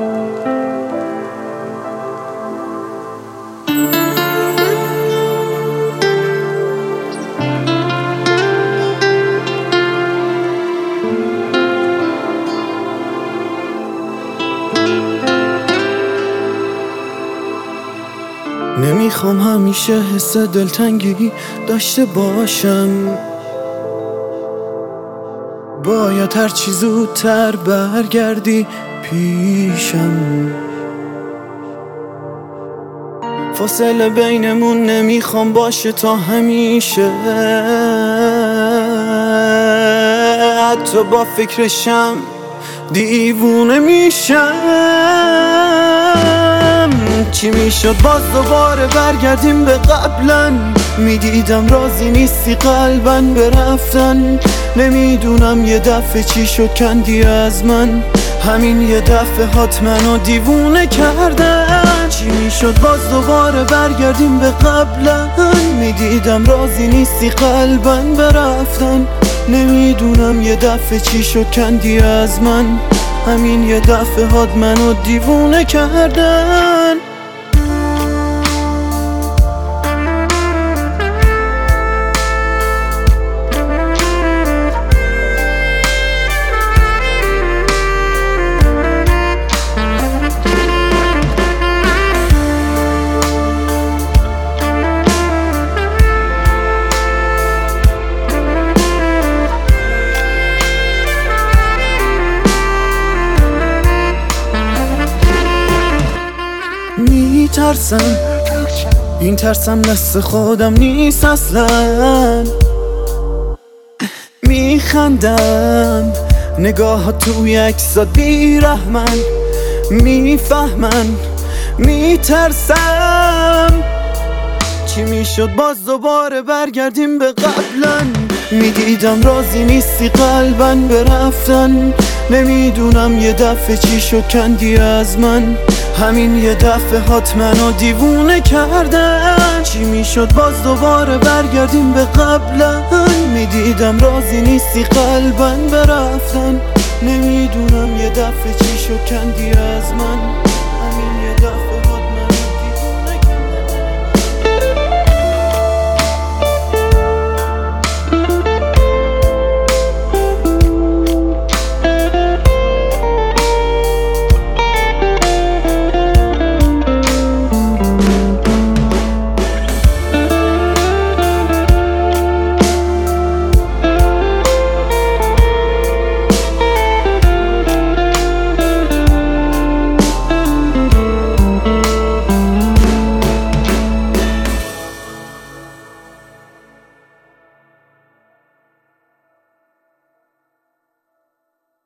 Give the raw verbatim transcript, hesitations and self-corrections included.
نمیخوام همیشه حس دلتنگی داشته باشم، باید هر چی زودتر برگردی پیشم. فاصله بینمون نمیخوام باشه تا همیشه، حتی با فکرشم دیوونه میشم. چی میشد باز دوباره برگردیم به قبلا؟ میدیدم راضی نیستی قلباً به رفتن. نمیدونم یه دفعه چی شد کندی از من، همین یه دفعه هات منو دیوونه کردن. چی میشد باز دوباره برگردیم به قبلا؟ میدیدم راضی نیستی قلباً به رفتن. نمیدونم یه دفعه چی شد کندی از من، همین یه دفعه هات منو دیوونه کردن. میترسم، این ترسم دست خودم نیست اصلا. میخندم نگاهات توی عکسات بیرحمن، میفهمن میترسم. چی میشد باز دوباره برگردیم به قبلا؟ میدیدم راضی نیستی قلباً به رفتن. نمیدونم یه دفعه چی شد کندی از من، همین یه دفعه هات منو دیوونه کردن. چی میشد باز دوباره برگردیم به قبلا؟ میدیدم راضی نیستی قلباً به رفتن. نمیدونم یه دفعه چی شد کندی از من.